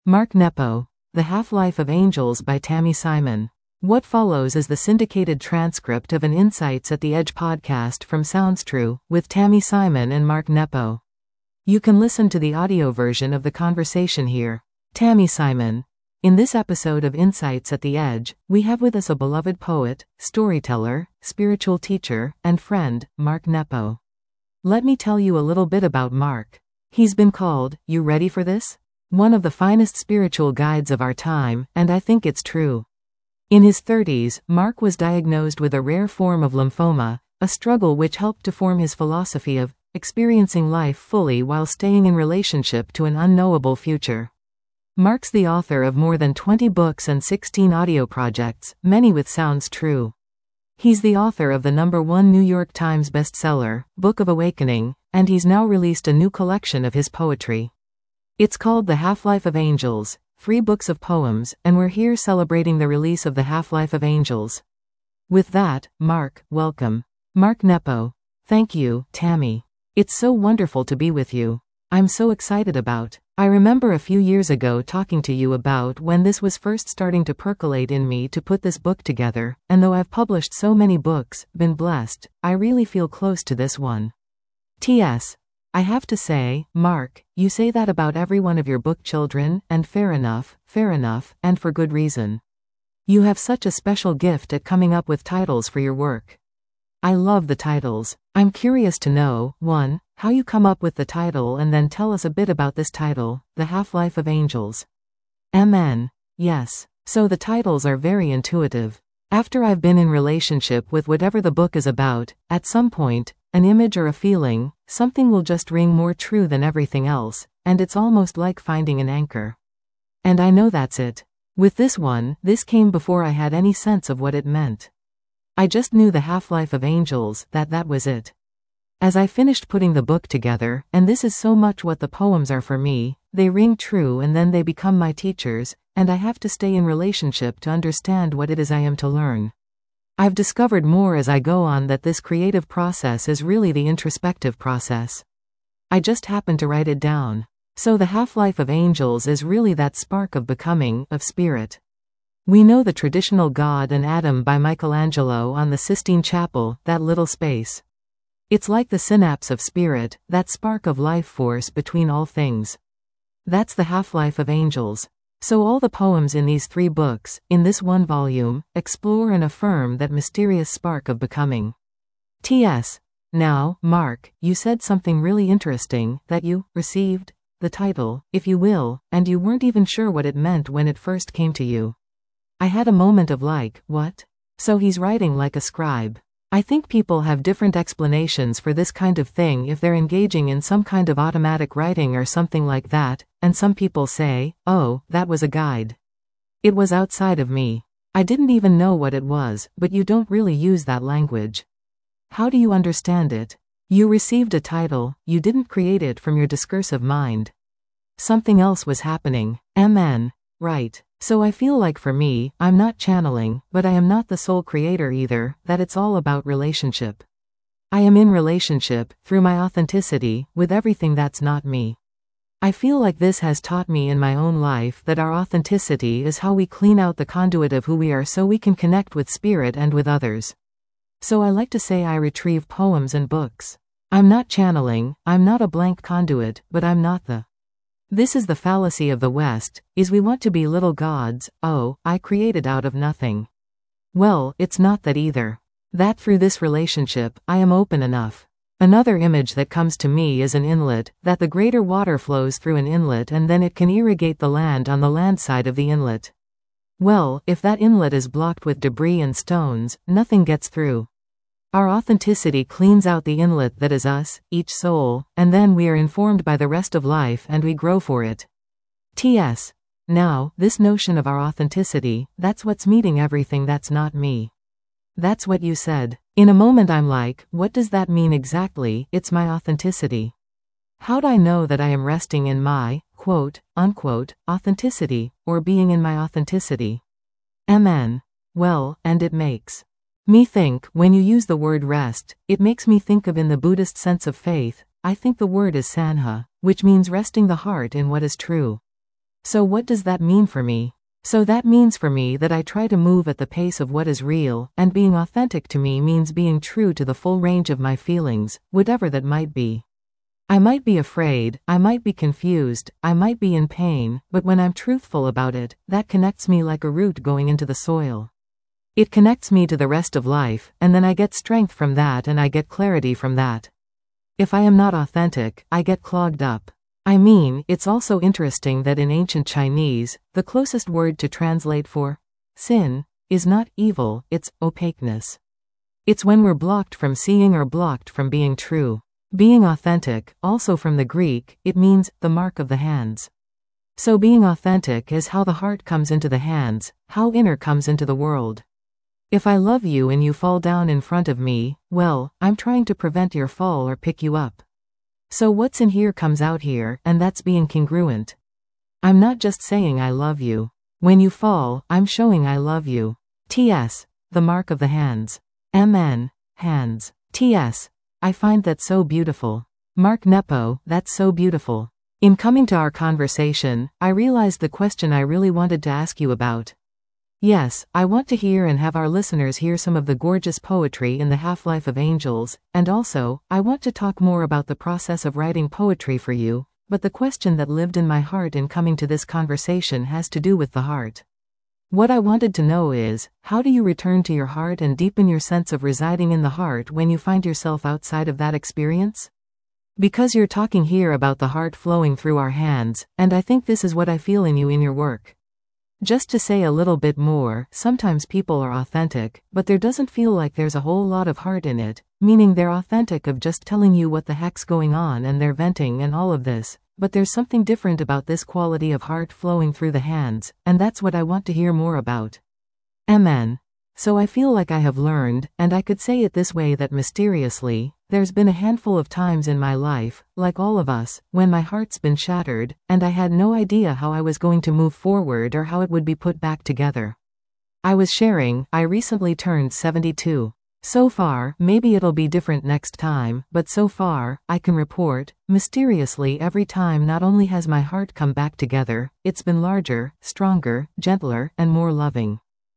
Mark Nepo, The Half-Life of Angels by Tami Simon. What follows is the syndicated transcript of an Insights at the Edge podcast from Sounds True, with Tami Simon and Mark Nepo. You can listen to the audio version of the conversation here. Tami Simon. In this episode of Insights at the Edge, we have with us a beloved poet, storyteller, spiritual teacher, and friend, Mark Nepo. Let me tell you a little bit about Mark. He's been called, you ready for this? One of the finest spiritual guides of our time, and I think it's true. In his 30s, Mark was diagnosed with a rare form of lymphoma, a struggle which helped to form his philosophy of experiencing life fully while staying in relationship to an unknowable future. Mark's the author of more than 20 books and 16 audio projects, many with Sounds True. He's the author of the #1 New York Times bestseller, Book of Awakening, and he's now released a new collection of his poetry. It's called The Half-Life of Angels, 3 books of poems, and we're here celebrating the release of The Half-Life of Angels. With that, Mark, welcome. Mark Nepo. Thank you, Tami. It's so wonderful to be with you. I'm so excited about. I remember a few years ago talking to you about when this was first starting to percolate in me to put this book together, and though I've published so many books, been blessed, I really feel close to this one. T.S. I have to say, Mark, you say that about every one of your book children, and fair enough, and for good reason. You have such a special gift at coming up with titles for your work. I love the titles. I'm curious to know, 1, how you come up with the title, and then tell us a bit about this title, The Half-Life of Angels. MN. Yes. So the titles are very intuitive. After I've been in relationship with whatever the book is about, at some point, an image or a feeling, something will just ring more true than everything else, and it's almost like finding an anchor. And I know that's it. With this one, this came before I had any sense of what it meant. I just knew the half-life of angels, that was it. As I finished putting the book together, and this is so much what the poems are for me, they ring true and then they become my teachers, and I have to stay in relationship to understand what it is I am to learn. I've discovered more as I go on that this creative process is really the introspective process. I just happened to write it down. So the half-life of angels is really that spark of becoming, of spirit. We know the traditional God and Adam by Michelangelo on the Sistine Chapel, that little space. It's like the synapse of spirit, that spark of life force between all things. That's the half-life of angels. So all the poems in these 3 books, in this one volume, explore and affirm that mysterious spark of becoming. T.S. Now, Mark, you said something really interesting, that you received the title, if you will, and you weren't even sure what it meant when it first came to you. I had a moment of like, what? So he's writing like a scribe. I think people have different explanations for this kind of thing if they're engaging in some kind of automatic writing or something like that, and some people say, oh, that was a guide. It was outside of me. I didn't even know what it was, but you don't really use that language. How do you understand it? You received a title, you didn't create it from your discursive mind. Something else was happening. MN. Right. So I feel like for me, I'm not channeling, but I am not the sole creator either, that it's all about relationship. I am in relationship, through my authenticity, with everything that's not me. I feel like this has taught me in my own life that our authenticity is how we clean out the conduit of who we are so we can connect with spirit and with others. So I like to say I retrieve poems and books. I'm not channeling, I'm not a blank conduit, but I'm not the. This is the fallacy of the West, is we want to be little gods, oh, I created out of nothing. Well, it's not that either. That through this relationship, I am open enough. Another image that comes to me is an inlet, that the greater water flows through an inlet and then it can irrigate the land on the land side of the inlet. Well, if that inlet is blocked with debris and stones, nothing gets through. Our authenticity cleans out the inlet that is us, each soul, and then we are informed by the rest of life and we grow for it. T.S. Now, this notion of our authenticity, that's what's meeting everything that's not me. That's what you said. In a moment I'm like, what does that mean exactly? It's my authenticity. How do I know that I am resting in my, quote, unquote, authenticity, or being in my authenticity? MN. Well, and it makes me think, when you use the word rest, it makes me think of in the Buddhist sense of faith, I think the word is sanha, which means resting the heart in what is true. So what does that mean for me? So that means for me that I try to move at the pace of what is real, and being authentic to me means being true to the full range of my feelings, whatever that might be. I might be afraid, I might be confused, I might be in pain, but when I'm truthful about it, that connects me like a root going into the soil. It connects me to the rest of life, and then I get strength from that and I get clarity from that. If I am not authentic, I get clogged up. I mean, it's also interesting that in ancient Chinese, the closest word to translate for sin is not evil, it's opaqueness. It's when we're blocked from seeing or blocked from being true. Being authentic, also from the Greek, it means the mark of the hands. So being authentic is how the heart comes into the hands, how inner comes into the world. If I love you and you fall down in front of me, well, I'm trying to prevent your fall or pick you up. So what's in here comes out here, and that's being congruent. I'm not just saying I love you. When you fall, I'm showing I love you. T.S. The mark of the hands. M.N. Hands. T.S. I find that so beautiful. Mark Nepo, that's so beautiful. In coming to our conversation, I realized the question I really wanted to ask you about. Yes, I want to hear and have our listeners hear some of the gorgeous poetry in the half-life of angels, and also, I want to talk more about the process of writing poetry for you, but the question that lived in my heart in coming to this conversation has to do with the heart. What I wanted to know is, how do you return to your heart and deepen your sense of residing in the heart when you find yourself outside of that experience? Because you're talking here about the heart flowing through our hands, and I think this is what I feel in you in your work. Just to say a little bit more, sometimes people are authentic, but there doesn't feel like there's a whole lot of heart in it, meaning they're authentic of just telling you what the heck's going on and they're venting and all of this, but there's something different about this quality of heart flowing through the hands, and that's what I want to hear more about. Amen. So I feel like I have learned, and I could say it this way, that mysteriously, there's been a handful of times in my life, like all of us, when my heart's been shattered, and I had no idea how I was going to move forward or how it would be put back together. I was sharing, I recently turned 72. So far, maybe it'll be different next time, but so far, I can report, mysteriously every time not only has my heart come back together, it's been larger, stronger, gentler, and more loving.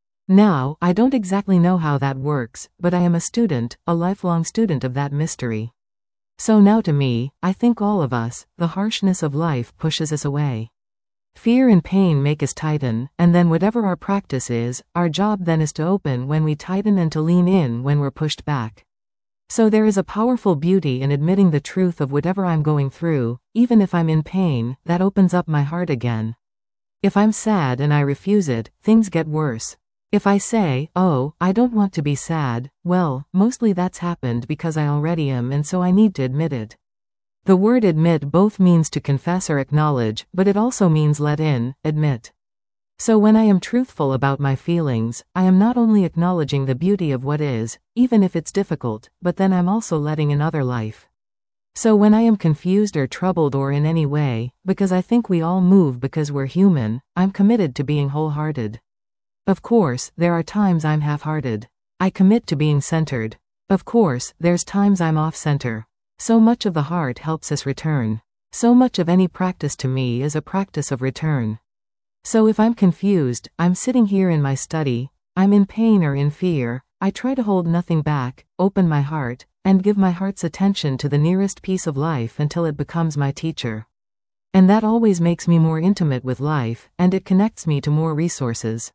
Now, I don't exactly know how that works, but I am a student, a lifelong student of that mystery. So now to me, I think all of us, the harshness of life pushes us away. Fear and pain make us tighten, and then whatever our practice is, our job then is to open when we tighten and to lean in when we're pushed back. So there is a powerful beauty in admitting the truth of whatever I'm going through, even if I'm in pain, that opens up my heart again. If I'm sad and I refuse it, things get worse. If I say, oh, I don't want to be sad, well, mostly that's happened because I already am, and so I need to admit it. The word admit both means to confess or acknowledge, but it also means let in, admit. So when I am truthful about my feelings, I am not only acknowledging the beauty of what is, even if it's difficult, but then I'm also letting in other life. So when I am confused or troubled or in any way, because I think we all move because we're human, I'm committed to being wholehearted. Of course, there are times I'm half-hearted. I commit to being centered. Of course, there's times I'm off-center. So much of the heart helps us return. So much of any practice to me is a practice of return. So if I'm confused, I'm sitting here in my study, I'm in pain or in fear, I try to hold nothing back, open my heart, and give my heart's attention to the nearest piece of life until it becomes my teacher. And that always makes me more intimate with life, and it connects me to more resources.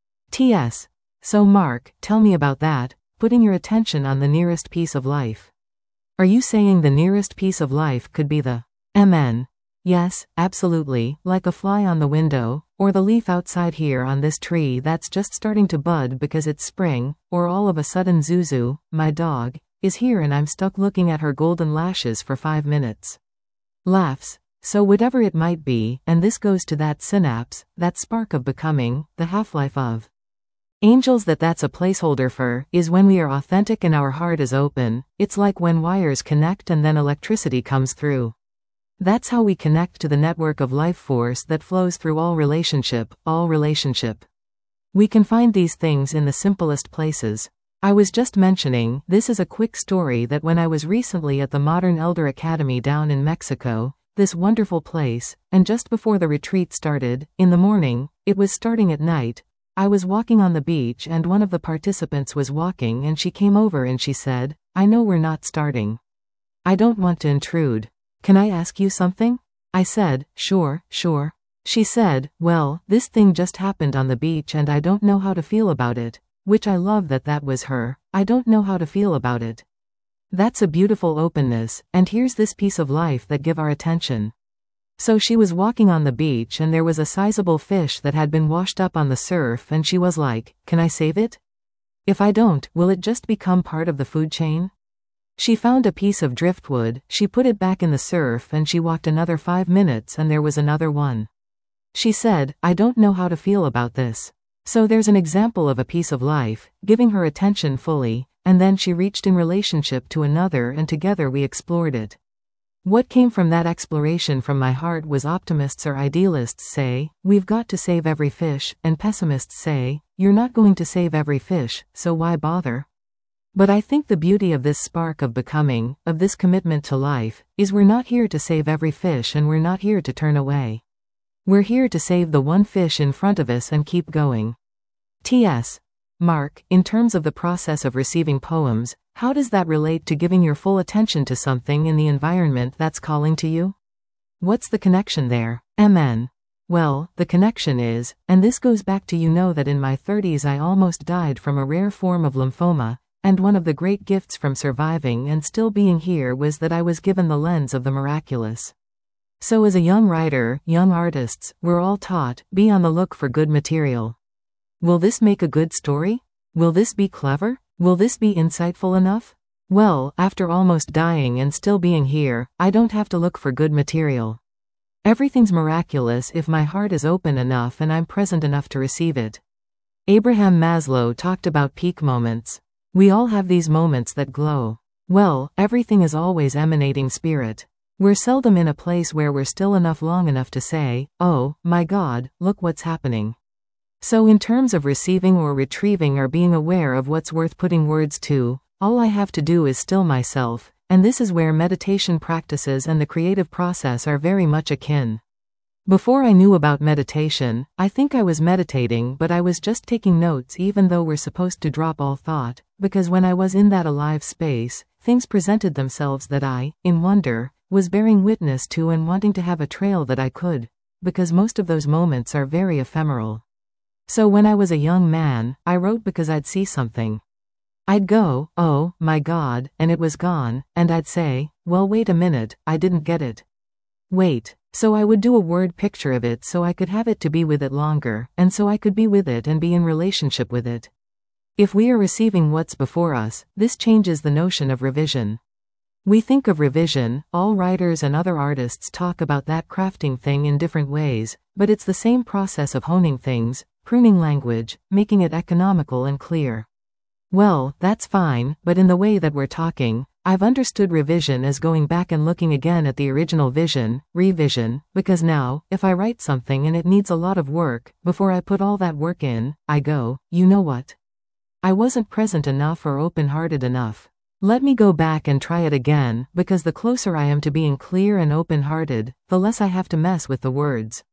T.S. So Mark, tell me about that, putting your attention on the nearest piece of life. Are you saying the nearest piece of life could be the MN? Yes, absolutely, like a fly on the window, or the leaf outside here on this tree that's just starting to bud because it's spring, or all of a sudden Zuzu, my dog, is here and I'm stuck looking at her golden lashes for 5 minutes. Laughs. So whatever it might be, and this goes to that synapse, that spark of becoming, the half-life of angels that's a placeholder for, is when we are authentic and our heart is open. It's like when wires connect and then electricity comes through. That's how we connect to the network of life force that flows through all relationship. We can find these things in the simplest places. I was just mentioning, this is a quick story that when I was recently at the Modern Elder Academy down in Mexico, this wonderful place, and just before the retreat started, in the morning, it was starting at night, I was walking on the beach and one of the participants was walking and she came over and she said, "I know we're not starting. I don't want to intrude. Can I ask you something?" I said, "Sure, sure." She said, "Well, this thing just happened on the beach and I don't know how to feel about it," which I love that was her. I don't know how to feel about it. That's a beautiful openness, and here's this piece of life that give our attention. So she was walking on the beach and there was a sizable fish that had been washed up on the surf and she was like, "Can I save it? If I don't, will it just become part of the food chain?" She found a piece of driftwood, she put it back in the surf and she walked another 5 minutes and there was another one. She said, "I don't know how to feel about this." So there's an example of a piece of life, giving her attention fully, and then she reached in relationship to another and together we explored it. What came from that exploration from my heart was optimists or idealists say, "We've got to save every fish," and pessimists say, "You're not going to save every fish, so why bother?" But I think the beauty of this spark of becoming, of this commitment to life, is we're not here to save every fish and we're not here to turn away. We're here to save the one fish in front of us and keep going. T.S. Mark, in terms of the process of receiving poems, how does that relate to giving your full attention to something in the environment that's calling to you? What's the connection there? MN. Well, the connection is, and this goes back to that in my 30s I almost died from a rare form of lymphoma, and one of the great gifts from surviving and still being here was that I was given the lens of the miraculous. So as a young writer, young artists, we're all taught, be on the look for good material. Will this make a good story? Will this be clever? Will this be insightful enough? Well, after almost dying and still being here, I don't have to look for good material. Everything's miraculous if my heart is open enough and I'm present enough to receive it. Abraham Maslow talked about peak moments. We all have these moments that glow. Well, everything is always emanating spirit. We're seldom in a place where we're still enough long enough to say, "Oh, my God, look what's happening." So in terms of receiving or retrieving or being aware of what's worth putting words to, all I have to do is still myself, and this is where meditation practices and the creative process are very much akin. Before I knew about meditation, I think I was meditating but I was just taking notes even though we're supposed to drop all thought, because when I was in that alive space, things presented themselves that I, in wonder, was bearing witness to and wanting to have a trail that I could, because most of those moments are very ephemeral. So when I was a young man, I wrote because I'd see something. I'd go, "Oh, my God," and it was gone, and I'd say, "Well, wait a minute, I didn't get it. Wait." So I would do a word picture of it so I could have it to be with it longer, and so I could be with it and be in relationship with it. If we are receiving what's before us, this changes the notion of revision. We think of revision, all writers and other artists talk about that crafting thing in different ways, but it's the same process of honing things, pruning language, making it economical and clear. Well, that's fine, but in the way that we're talking, I've understood revision as going back and looking again at the original vision, revision, because now, if I write something and it needs a lot of work, before I put all that work in, I go, "You know what? I wasn't present enough or open-hearted enough. Let me go back and try it again," because the closer I am to being clear and open-hearted, the less I have to mess with the words.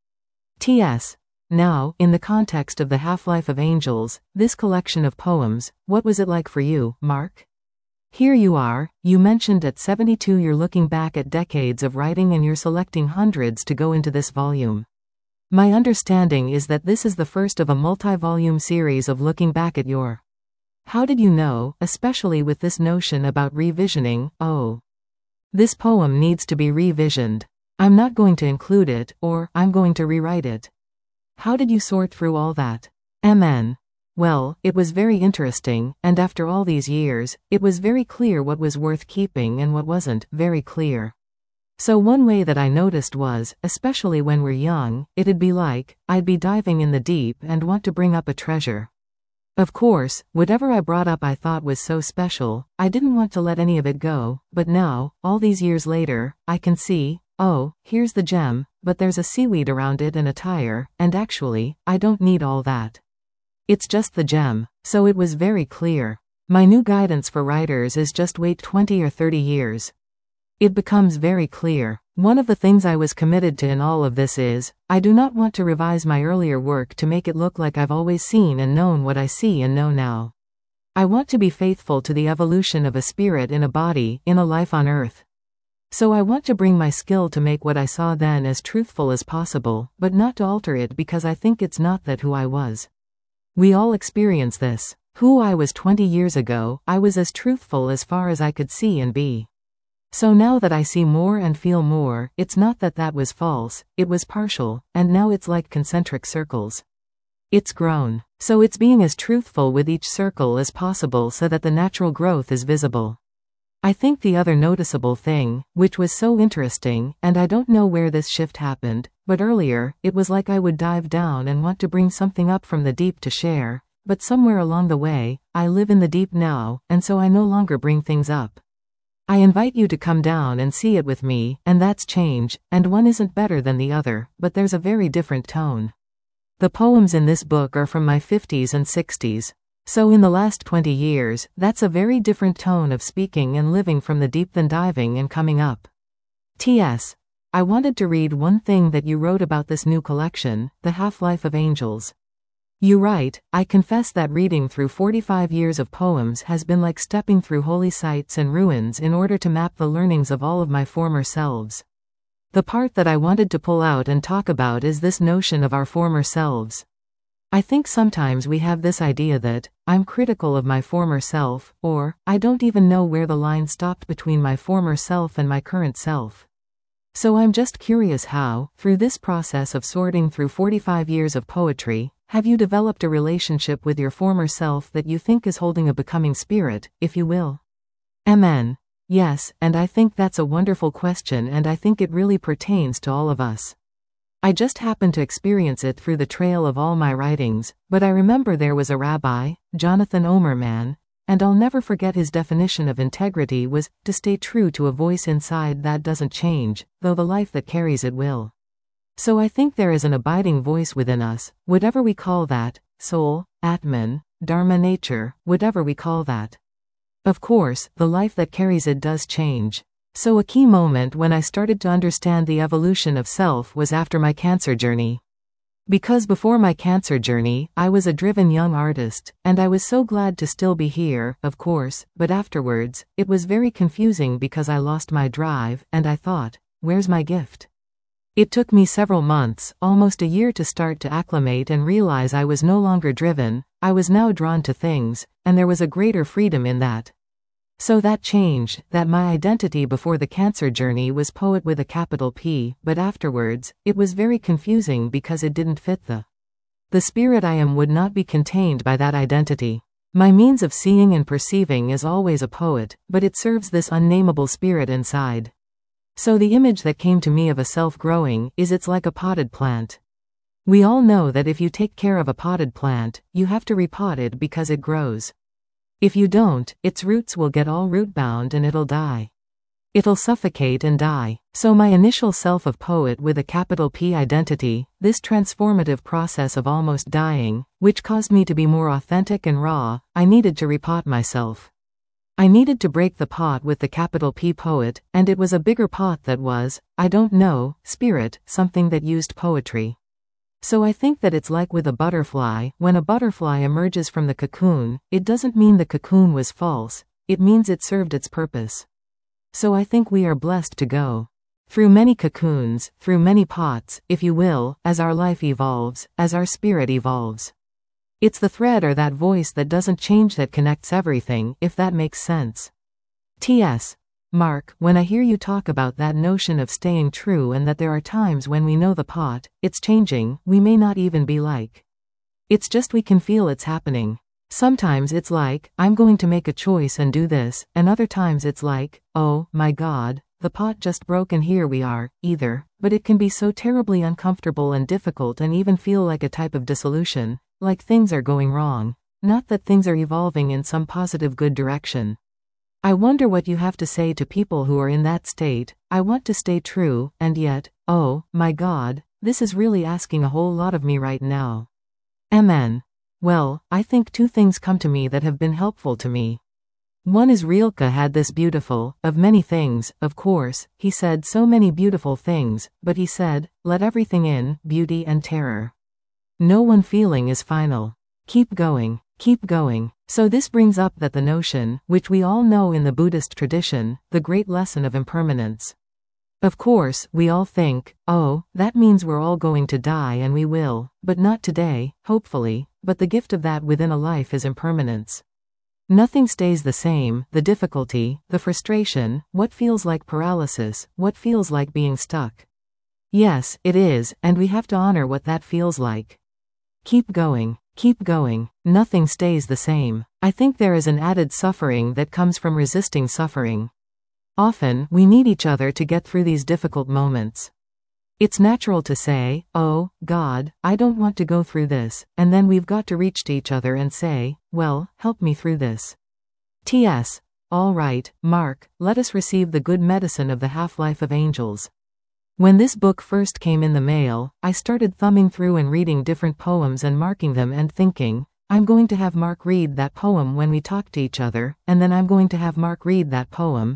T.S. Now, in the context of the Half-Life of Angels, this collection of poems, what was it like for you, Mark? Here you are, you mentioned at 72 you're looking back at decades of writing and you're selecting hundreds to go into this volume. My understanding is that this is the first of a multi-volume series of looking back at your. How did you know, especially with this notion about revisioning, oh, this poem needs to be revisioned. I'm not going to include it, or I'm going to rewrite it. How did you sort through all that? MN. Well, it was very interesting, and after all these years, it was very clear what was worth keeping and what wasn't, very clear. So one way that I noticed was, especially when we're young, it'd be like, I'd be diving in the deep and want to bring up a treasure. Of course, whatever I brought up I thought was so special, I didn't want to let any of it go, but now, all these years later, I can see, oh, here's the gem, but there's a seaweed around it and a tire, and actually, I don't need all that. It's just the gem. So it was very clear. My new guidance for writers is just wait 20 or 30 years. It becomes very clear. One of the things I was committed to in all of this is, I do not want to revise my earlier work to make it look like I've always seen and known what I see and know now. I want to be faithful to the evolution of a spirit in a body, in a life on earth. So I want to bring my skill to make what I saw then as truthful as possible, but not to alter it because I think it's not that who I was. We all experience this. Who I was 20 years ago, I was as truthful as far as I could see and be. So now that I see more and feel more, it's not that that was false, it was partial, and now it's like concentric circles. It's grown. So it's being as truthful with each circle as possible so that the natural growth is visible. I think the other noticeable thing, which was so interesting, and I don't know where this shift happened, but earlier, it was like I would dive down and want to bring something up from the deep to share, but somewhere along the way, I live in the deep now, and so I no longer bring things up. I invite you to come down and see it with me, and that's change, and one isn't better than the other, but there's a very different tone. The poems in this book are from my 50s and 60s. So in the last 20 years, that's a very different tone of speaking and living from the deep than diving and coming up. T.S. I wanted to read one thing that you wrote about this new collection, The Half-Life of Angels. You write, I confess that reading through 45 years of poems has been like stepping through holy sites and ruins in order to map the learnings of all of my former selves. The part that I wanted to pull out and talk about is this notion of our former selves. I think sometimes we have this idea that, I'm critical of my former self, or, I don't even know where the line stopped between my former self and my current self. So I'm just curious how, through this process of sorting through 45 years of poetry, have you developed a relationship with your former self that you think is holding a becoming spirit, if you will? Amen. Yes, and I think that's a wonderful question and I think it really pertains to all of us. I just happened to experience it through the trail of all my writings, but I remember there was a rabbi, Jonathan Omerman, and I'll never forget his definition of integrity was, to stay true to a voice inside that doesn't change, though the life that carries it will. So I think there is an abiding voice within us, whatever we call that, soul, Atman, Dharma nature, whatever we call that. Of course, the life that carries it does change. So a key moment when I started to understand the evolution of self was after my cancer journey. Because before my cancer journey, I was a driven young artist, and I was so glad to still be here, of course, but afterwards, it was very confusing because I lost my drive, and I thought, where's my gift? It took me several months, almost a year to start to acclimate and realize I was no longer driven, I was now drawn to things, and there was a greater freedom in that. So that changed, that my identity before the cancer journey was poet with a capital P, but afterwards, it was very confusing because it didn't fit the spirit I am would not be contained by that identity. My means of seeing and perceiving is always a poet, but it serves this unnameable spirit inside. So the image that came to me of a self growing is it's like a potted plant. We all know that if you take care of a potted plant, you have to repot it because it grows. If you don't, its roots will get all root bound and it'll die. It'll suffocate and die. So my initial self of poet with a capital P identity, this transformative process of almost dying, which caused me to be more authentic and raw, I needed to repot myself. I needed to break the pot with the capital P poet, and it was a bigger pot that was, I don't know, spirit, something that used poetry. So I think that it's like with a butterfly, when a butterfly emerges from the cocoon, it doesn't mean the cocoon was false, it means it served its purpose. So I think we are blessed to go through many cocoons, through many pots, if you will, as our life evolves, as our spirit evolves. It's the thread or that voice that doesn't change that connects everything, if that makes sense. T.S. Mark, when I hear you talk about that notion of staying true and that there are times when we know the pot, it's changing, we may not even be like. It's just we can feel it's happening. Sometimes it's like, I'm going to make a choice and do this, and other times it's like, oh, my God, the pot just broke and here we are, either, but it can be so terribly uncomfortable and difficult and even feel like a type of dissolution. Like things are going wrong. Not that things are evolving in some positive good direction. I wonder what you have to say to people who are in that state. I want to stay true, and yet, oh, my God, this is really asking a whole lot of me right now. Amen. Well, I think two things come to me that have been helpful to me. One is Rilke had this beautiful, of many things, of course, he said so many beautiful things, but he said, let everything in, beauty and terror. No one feeling is final. Keep going, keep going. So this brings up that the notion, which we all know in the Buddhist tradition, the great lesson of impermanence. Of course, we all think, oh, that means we're all going to die and we will, but not today, hopefully, but the gift of that within a life is impermanence. Nothing stays the same, the difficulty, the frustration, what feels like paralysis, what feels like being stuck. Yes, it is, and we have to honor what that feels like. Keep going, nothing stays the same. I think there is an added suffering that comes from resisting suffering. Often, we need each other to get through these difficult moments. It's natural to say, oh, God, I don't want to go through this, and then we've got to reach to each other and say, well, help me through this. T.S. All right, Mark, let us receive the good medicine of the half-life of angels. When this book first came in the mail, I started thumbing through and reading different poems and marking them and thinking, I'm going to have Mark read that poem when we talk to each other, and then I'm going to have Mark read that poem.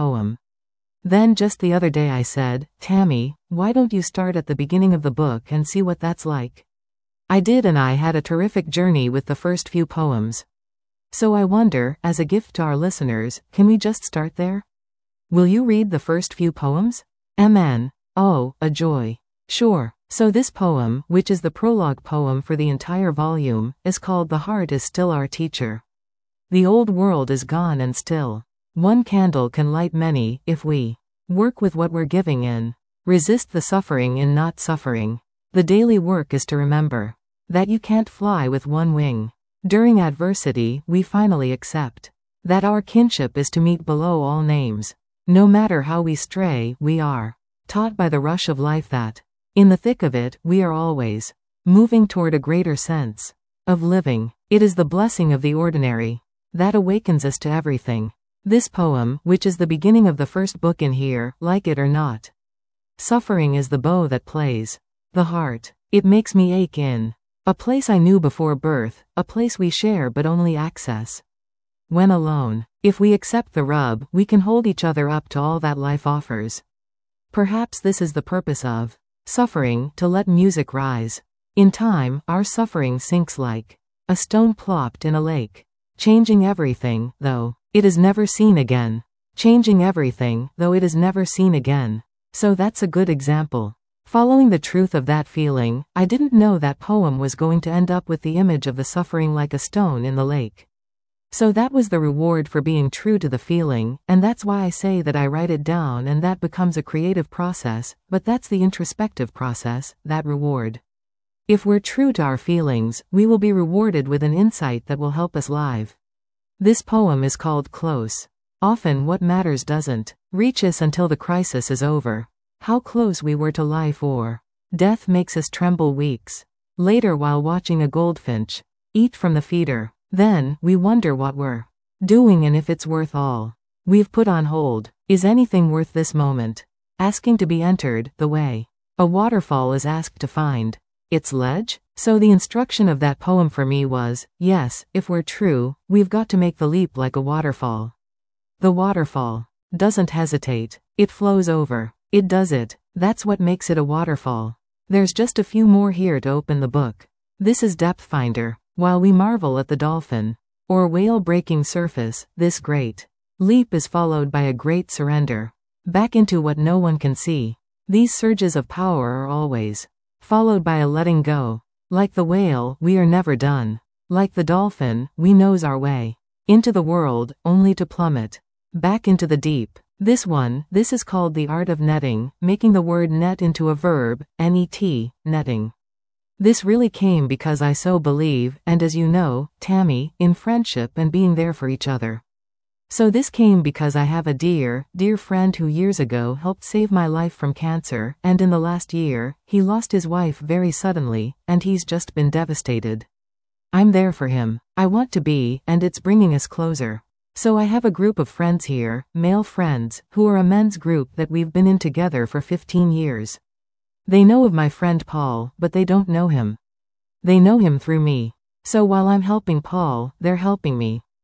Then just the other day I said, Tammy, why don't you start at the beginning of the book and see what that's like? I did, and I had a terrific journey with the first few poems. So I wonder, as a gift to our listeners, can we just start there? Will you read the first few poems? MN. Oh, a joy. Sure. So this poem, which is the prologue poem for the entire volume, is called The Heart is Still Our Teacher. The old world is gone and still. One candle can light many, if we work with what we're giving in. Resist the suffering in not suffering. The daily work is to remember that you can't fly with one wing. During adversity, we finally accept that our kinship is to meet below all names. No matter how we stray, we are taught by the rush of life that in the thick of it, we are always moving toward a greater sense of living. It is the blessing of the ordinary that awakens us to everything. This poem, which is the beginning of the first book in here, like it or not. Suffering is the bow that plays the heart. It makes me ache in a place I knew before birth, a place we share but only access when alone. If we accept the rub, we can hold each other up to all that life offers. Perhaps this is the purpose of suffering, to let music rise. In time, our suffering sinks like a stone plopped in a lake, changing everything, though it is never seen again. Changing everything, though it is never seen again. So that's a good example. Following the truth of that feeling, I didn't know that poem was going to end up with the image of the suffering like a stone in the lake. So that was the reward for being true to the feeling, and that's why I say that I write it down and that becomes a creative process, but that's the introspective process, that reward. If we're true to our feelings, we will be rewarded with an insight that will help us live. This poem is called Close. Often what matters doesn't reach us until the crisis is over. How close we were to life or death makes us tremble weeks later while watching a goldfinch eat from the feeder. Then, we wonder what we're doing and if it's worth all we've put on hold. Is anything worth this moment? Asking to be entered, the way a waterfall is asked to find its ledge? So the instruction of that poem for me was, yes, if we're true, we've got to make the leap like a waterfall. The waterfall doesn't hesitate. It flows over. It does it. That's what makes it a waterfall. There's just a few more here to open the book. This is Depth Finder. While we marvel at the dolphin or whale breaking surface, this great leap is followed by a great surrender back into what no one can see. These surges of power are always followed by a letting go. Like the whale, we are never done. Like the dolphin, we nose our way into the world, only to plummet back into the deep. This is called the art of netting, making the word net into a verb, net, netting. This really came because I so believe, and as you know, Tammy, in friendship and being there for each other. So this came because I have a dear friend who years ago helped save my life from cancer, and in the last year, he lost his wife very suddenly, and he's just been devastated. I'm there for him. I want to be, and it's bringing us closer. So I have a group of friends here, male friends, who are a men's group that we've been in together for 15 years. They know of my friend Paul, but they don't know him. They know him through me. So while I'm helping Paul, they're helping me.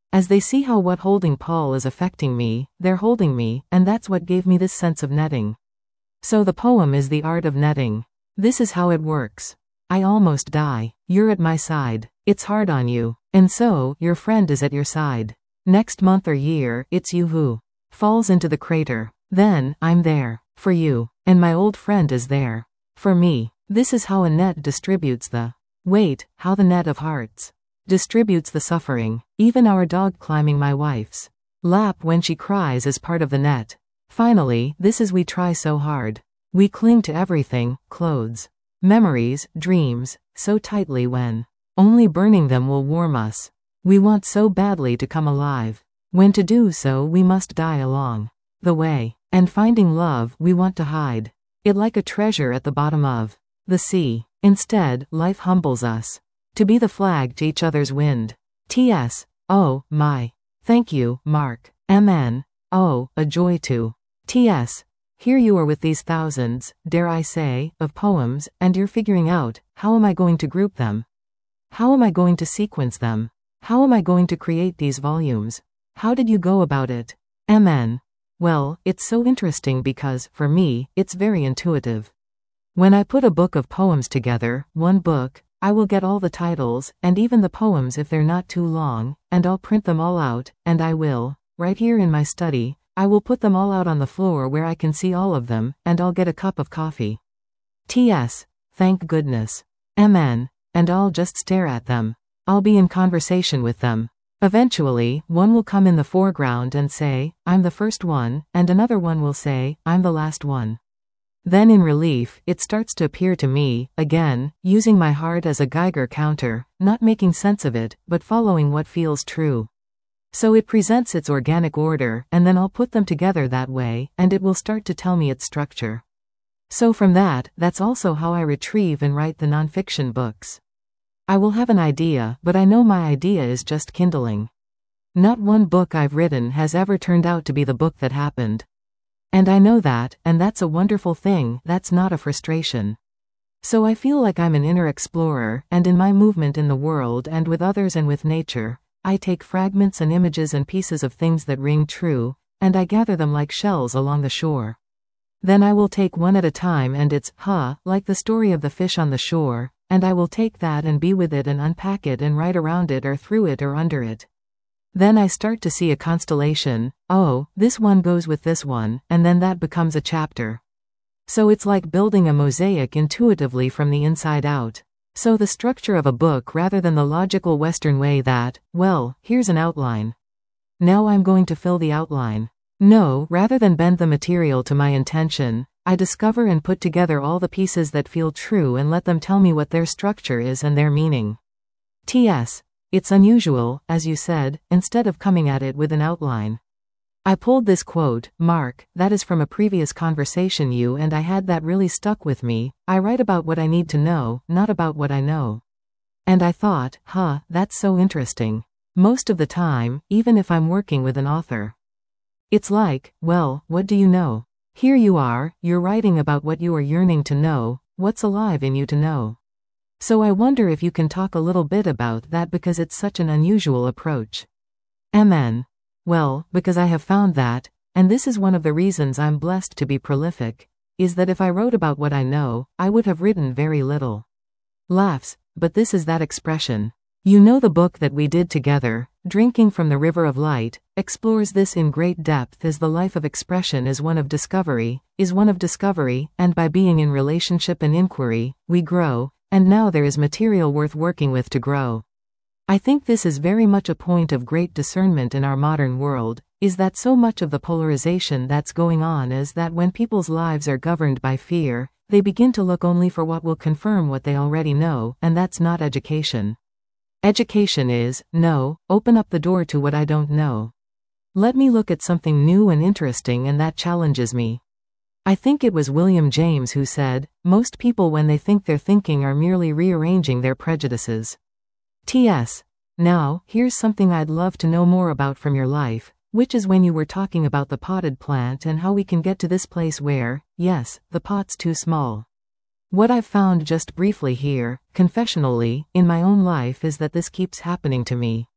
As they see how what holding Paul is affecting me, they're holding me, and that's what gave me this sense of netting. So the poem is the art of netting. This is how it works. I almost die. You're at my side. It's hard on you. And so, your friend is at your side. Next month or year, it's you who falls into the crater. Then, I'm there. For you. And my old friend is there. For me. This is how a net distributes the weight, how the net of hearts distributes the suffering. Even our dog climbing my wife's lap when she cries is part of the net. Finally, this is we try so hard. We cling to everything, clothes, memories, dreams, so tightly when only burning them will warm us. We want so badly to come alive. When to do so we must die along the way. And finding love we want to hide it like a treasure at the bottom of the sea. Instead, life humbles us to be the flag to each other's wind. T.S. Oh, my. Thank you, Mark. M.N. Oh, a joy to. T.S. Here you are with these thousands, dare I say, of poems, and you're figuring out, how am I going to group them? How am I going to sequence them? How am I going to create these volumes? How did you go about it? M.N. Well, it's so interesting because, for me, it's very intuitive. When I put a book of poems together, one book, I will get all the titles, and even the poems if they're not too long, and I'll print them all out, and I will, right here in my study, I will put them all out on the floor where I can see all of them, and I'll get a cup of coffee. T.S. Thank goodness. M.N. And I'll just stare at them. I'll be in conversation with them. Eventually, one will come in the foreground and say, I'm the first one, and another one will say, I'm the last one. Then in relief, it starts to appear to me, again, using my heart as a Geiger counter, not making sense of it, but following what feels true. So it presents its organic order, and then I'll put them together that way, and it will start to tell me its structure. So from that's also how I retrieve and write the nonfiction books. I will have an idea, but I know my idea is just kindling. Not one book I've written has ever turned out to be the book that happened. And I know that, and that's a wonderful thing, that's not a frustration. So I feel like I'm an inner explorer, and in my movement in the world and with others and with nature, I take fragments and images and pieces of things that ring true, and I gather them like shells along the shore. Then I will take one at a time and it's, like the story of the fish on the shore, and I will take that and be with it and unpack it and write around it or through it or under it. Then I start to see a constellation, oh, this one goes with this one, and then that becomes a chapter. So it's like building a mosaic intuitively from the inside out. So the structure of a book rather than the logical Western way that, well, here's an outline. Now I'm going to fill the outline. No, rather than bend the material to my intention, I discover and put together all the pieces that feel true and let them tell me what their structure is and their meaning. T.S. It's unusual, as you said, instead of coming at it with an outline. I pulled this quote, Mark, that is from a previous conversation you and I had that really stuck with me. I write about what I need to know, not about what I know. And I thought, that's so interesting. Most of the time, even if I'm working with an author. It's like, well, what do you know? Here you are, you're writing about what you are yearning to know, what's alive in you to know. So I wonder if you can talk a little bit about that because it's such an unusual approach. M.N. Well, because I have found that, and this is one of the reasons I'm blessed to be prolific, is that if I wrote about what I know, I would have written very little. Laughs, but this is that expression. You know the book that we did together, Drinking from the River of Light, explores this in great depth as the life of expression is one of discovery, and by being in relationship and inquiry, we grow, and now there is material worth working with to grow. I think this is very much a point of great discernment in our modern world, is that so much of the polarization that's going on is that when people's lives are governed by fear, they begin to look only for what will confirm what they already know, and that's not education. Education is, no, open up the door to what I don't know. Let me look at something new and interesting and that challenges me. I think it was William James who said, most people when they think they're thinking are merely rearranging their prejudices. T.S. Now, here's something I'd love to know more about from your life, which is when you were talking about the potted plant and how we can get to this place where, yes, the pot's too small. What I've found just briefly here, confessionally, in my own life is that this keeps happening to me.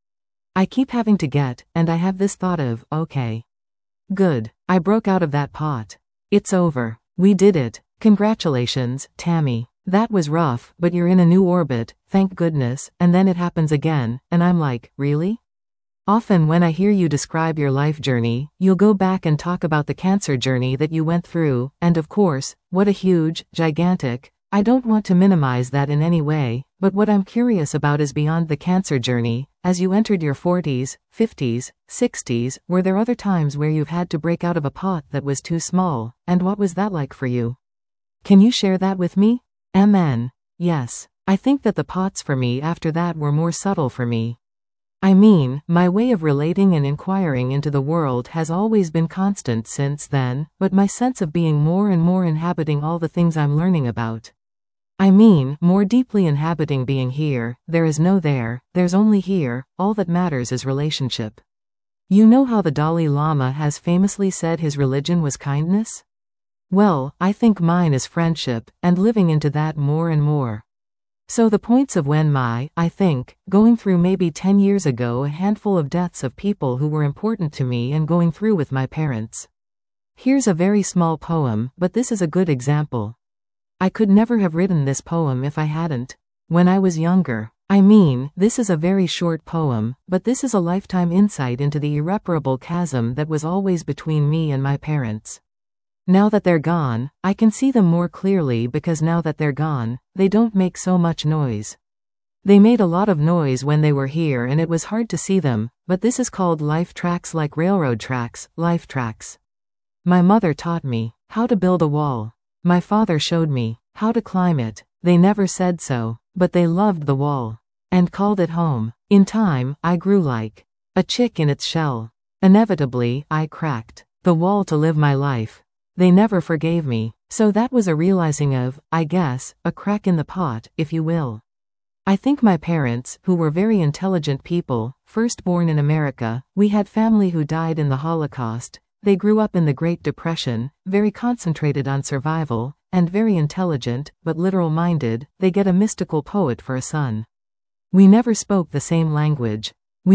I keep having to get, and I have this thought of, okay. Good. I broke out of that pot. It's over. We did it. Congratulations, Tammy. That was rough, but you're in a new orbit, thank goodness, and then it happens again, and I'm like, really? Often when I hear you describe your life journey, you'll go back and talk about the cancer journey that you went through, and of course, what a huge, gigantic, I don't want to minimize that in any way, but what I'm curious about is beyond the cancer journey, as you entered your 40s, 50s, 60s, were there other times where you've had to break out of a pot that was too small, and what was that like for you? Can you share that with me? MN. Yes. I think that the pots for me after that were more subtle for me. I mean, my way of relating and inquiring into the world has always been constant since then, but my sense of being more and more inhabiting all the things I'm learning about. I mean, more deeply inhabiting being here, there is no there, there's only here, all that matters is relationship. You know how the Dalai Lama has famously said his religion was kindness? Well, I think mine is friendship, and living into that more and more. So the points of when I think, going through maybe 10 years ago a handful of deaths of people who were important to me and going through with my parents. Here's a very small poem, but this is a good example. I could never have written this poem if I hadn't. When I was younger. I mean, this is a very short poem, but this is a lifetime insight into the irreparable chasm that was always between me and my parents. Now that they're gone, I can see them more clearly because now that they're gone, they don't make so much noise. They made a lot of noise when they were here and it was hard to see them, but this is called life tracks, like railroad tracks, life tracks. My mother taught me how to build a wall. My father showed me how to climb it. They never said so, but they loved the wall and called it home. In time, I grew like a chick in its shell. Inevitably, I cracked the wall to live my life. They never forgave me, so that was a realizing of, I guess, a crack in the pot, if you will. I think my parents, who were very intelligent people, first born in America, we had family who died in the Holocaust, they grew up in the Great Depression, very concentrated on survival, and very intelligent, but literal-minded, they get a mystical poet for a son. We never spoke the same language.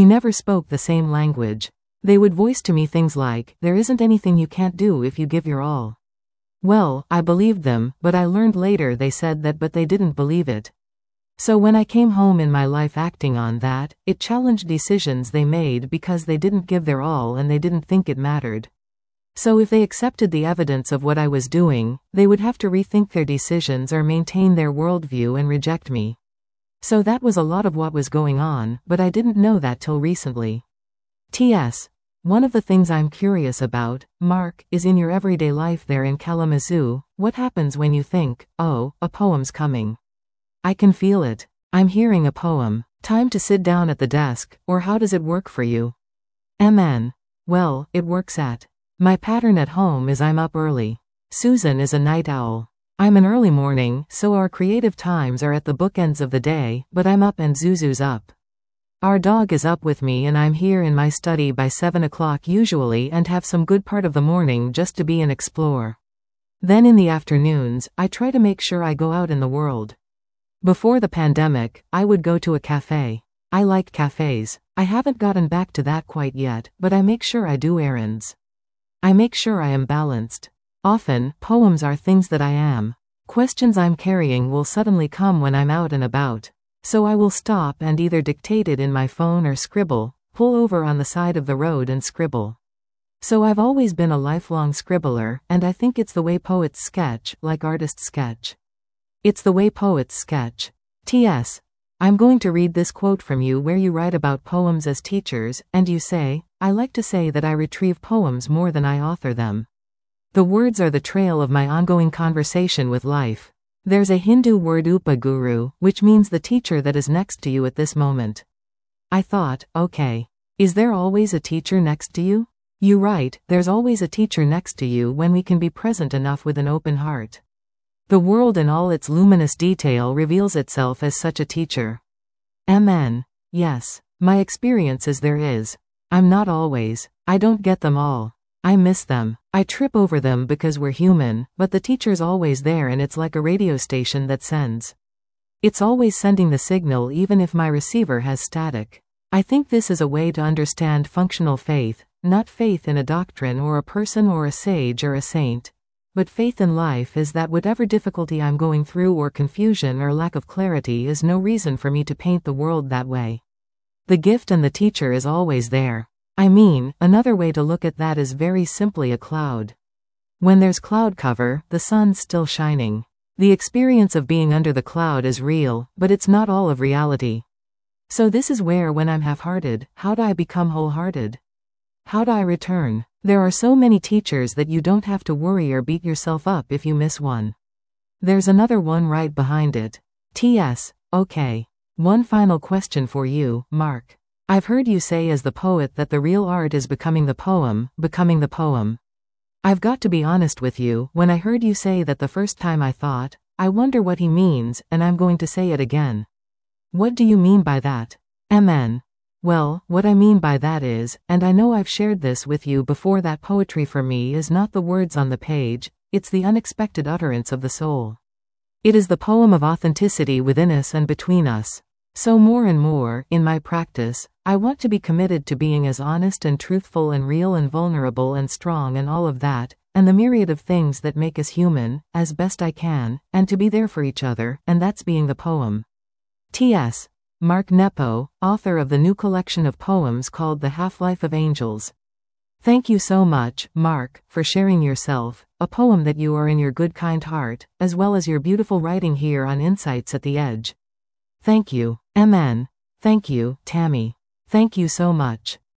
They would voice to me things like, there isn't anything you can't do if you give your all. Well, I believed them, but I learned later they said that but they didn't believe it. So when I came home in my life acting on that, it challenged decisions they made because they didn't give their all and they didn't think it mattered. So if they accepted the evidence of what I was doing, they would have to rethink their decisions or maintain their worldview and reject me. So that was a lot of what was going on, but I didn't know that till recently. T.S. One of the things I'm curious about, Mark, is in your everyday life there in Kalamazoo, what happens when you think, oh, a poem's coming? I can feel it. I'm hearing a poem. Time to sit down at the desk, or how does it work for you? MN. Well, it works at. My pattern at home is I'm up early. Susan is a night owl. I'm an early morning, so our creative times are at the bookends of the day, but I'm up and Zuzu's up. Our dog is up with me and I'm here in my study by 7 o'clock usually and have some good part of the morning just to be and explore. Then in the afternoons, I try to make sure I go out in the world. Before the pandemic, I would go to a cafe. I like cafes. I haven't gotten back to that quite yet, but I make sure I do errands. I make sure I am balanced. Often, poems are things that I am. Questions I'm carrying will suddenly come when I'm out and about. So I will stop and either dictate it in my phone or scribble, pull over on the side of the road and scribble. So I've always been a lifelong scribbler, and I think it's the way poets sketch, like artists sketch. It's the way poets sketch. T.S. I'm going to read this quote from you where you write about poems as teachers, and you say, I like to say that I retrieve poems more than I author them. The words are the trail of my ongoing conversation with life. There's a Hindu word upaguru, which means the teacher that is next to you at this moment. I thought, okay. Is there always a teacher next to you? You write, there's always a teacher next to you when we can be present enough with an open heart. The world in all its luminous detail reveals itself as such a teacher. MN. Yes. My experience is there is. I'm not always. I don't get them all. I miss them. I trip over them because we're human, but the teacher's always there and it's like a radio station that sends. It's always sending the signal even if my receiver has static. I think this is a way to understand functional faith, not faith in a doctrine or a person or a sage or a saint. But faith in life is that whatever difficulty I'm going through or confusion or lack of clarity is no reason for me to paint the world that way. The gift and the teacher is always there. I mean, another way to look at that is very simply a cloud. When there's cloud cover, the sun's still shining. The experience of being under the cloud is real, but it's not all of reality. So this is where, when I'm half-hearted, how do I become wholehearted? How do I return? There are so many teachers that you don't have to worry or beat yourself up if you miss one. There's another one right behind it. T.S. Okay. One final question for you, Mark. I've heard you say as the poet that the real art is becoming the poem, becoming the poem. I've got to be honest with you, when I heard you say that the first time I thought, I wonder what he means, and I'm going to say it again. What do you mean by that? MN. Well, what I mean by that is, and I know I've shared this with you before, that poetry for me is not the words on the page, it's the unexpected utterance of the soul. It is the poem of authenticity within us and between us. So more and more, in my practice, I want to be committed to being as honest and truthful and real and vulnerable and strong and all of that, and the myriad of things that make us human, as best I can, and to be there for each other, and that's being the poem. T.S. Mark Nepo, author of the new collection of poems called The Half-Life of Angels. Thank you so much, Mark, for sharing yourself, a poem that you are in your good kind heart, as well as your beautiful writing here on Insights at the Edge. Thank you, MN. Thank you, Tammy. Thank you so much.